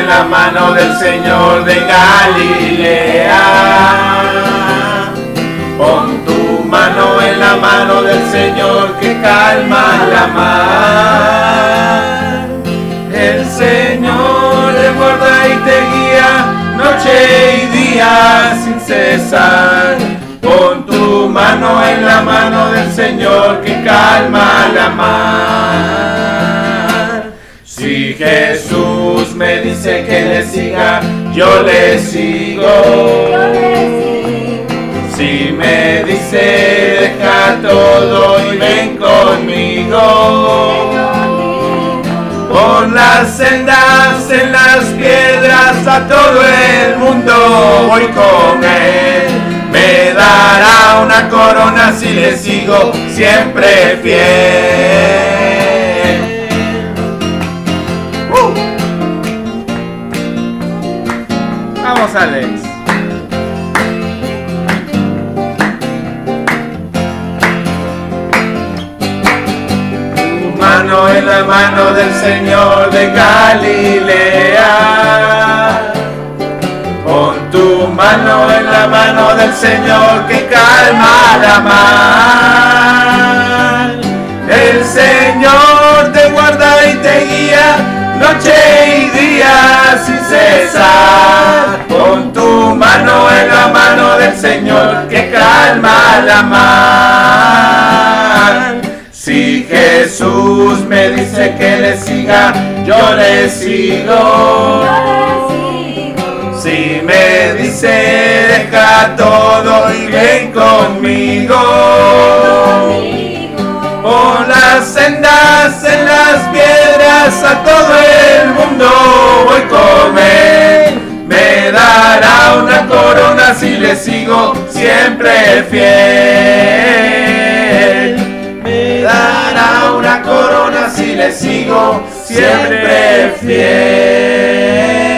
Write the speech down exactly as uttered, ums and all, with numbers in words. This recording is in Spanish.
en la mano del Señor de Galilea. Pon tu mano en la mano del Señor que calma la mar. El Señor te guarda y te guía noche y día sin cesar. Pon tu mano en la mano del Señor que calma la mar. Si Jesús me dice que le siga, yo le sigo. Si me dice deja todo y ven conmigo, por las sendas, en las piedras, a todo el mundo voy con él. Me dará una corona si le sigo siempre fiel. Uh. Vamos, Alex. Mano en la mano del Señor de Galilea. Pon tu mano en la mano del Señor que calma la mar. El Señor te guarda y te guía noche y día sin cesar. Pon tu mano en la mano del Señor que calma la mar. Si Jesús me dice que le siga, yo le sigo. Si me dice deja todo y ven conmigo, por las sendas, en las piedras, a todo el mundo voy con él. Me dará una corona si le sigo siempre fiel. Me dará una corona si le sigo siempre fiel.